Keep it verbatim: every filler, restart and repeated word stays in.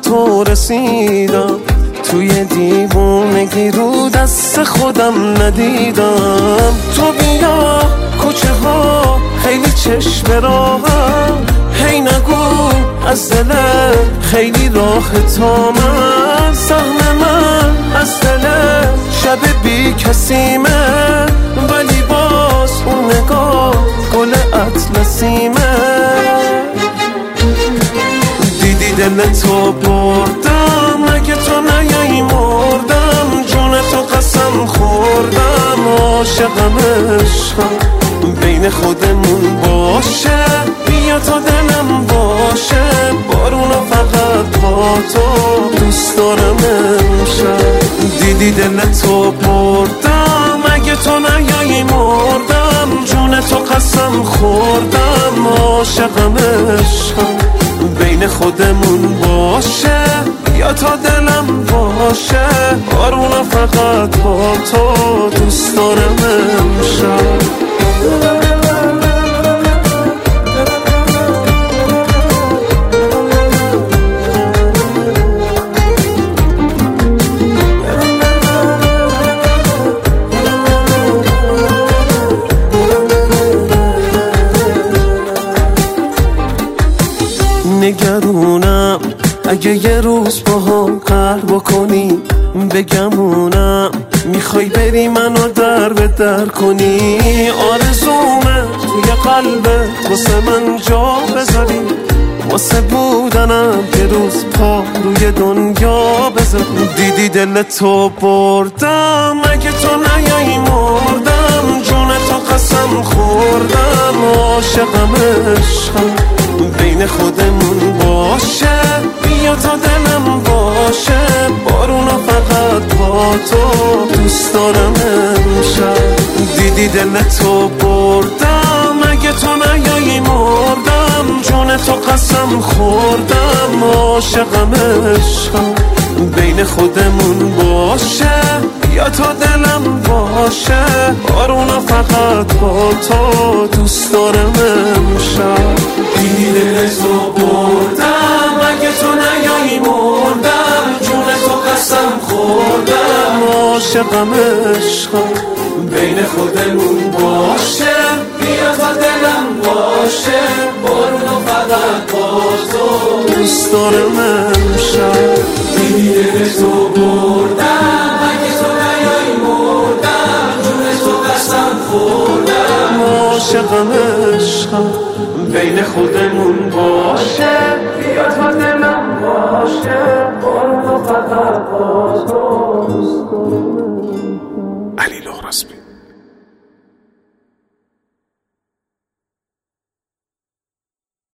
تو رسیدم، توی دیوونگی رو دست خودم ندیدم. تو بیا کوچه ها خیلی چشم راهم، هی نگو از دل خیلی راه تا من. سهم من از دل شب بی کسیمه، ولی باز اون نگاه گل اطلسیمه. دیدی دل تو بردم، اگه تو نیایی مردم. جون تو قسم خوردم، عاشقم عشقم بین خودمون باشه. بیا تا دلم باشه، بارونو فقط با تو دوست دارم امشب. دیدی دل تو بردم، اگه تو نیایی مردم. جون تو قسم خوردم، عاشقم عشقم بین خودمون باشه. بیا تا دلم باشه، بارونو فقط با تو دوست دارم امشب. نگرونم اگه یه روز با هم قهر بکنی، بگمونم میخوای بری منو در به در کنی. آرزومه توی قلبت واسه من جا بذاری، واسه بودنم یه روز پا روی دنیا بذاری. دیدی دل تو بردم، اگه تو نیایی مردم. جون تو قسم خوردم، عاشقم عشقم بین خودمون باشه. بیا تا دلم باشه، بارونو فقط با تو دوست دارم امشب. دیدی دل تو بردم، اگه تو نیایی مردم. جون تو قسم خوردم، عاشقم عشقم بین خودمون باشه. بیا تا دلم باشه، بارونو فقط با تو دوست دارم امشب. دیدی دل تو بردم، اگه تو نیایی مردم. جون تو قسم خوردم، عاشقم عشقم بین خودمون باشه. بیا تا دلم باشه، بارونو فقط با تو دوست دارم امشب. دیدی دل تو بردم، اگه تو نیایی مردم. جون تو قسم خوردم، عاشقم عشقم بین خودمون باشه. بیا تا دلم باشه، بارونو فقط با تو دوست دارم. علی لهراسبی.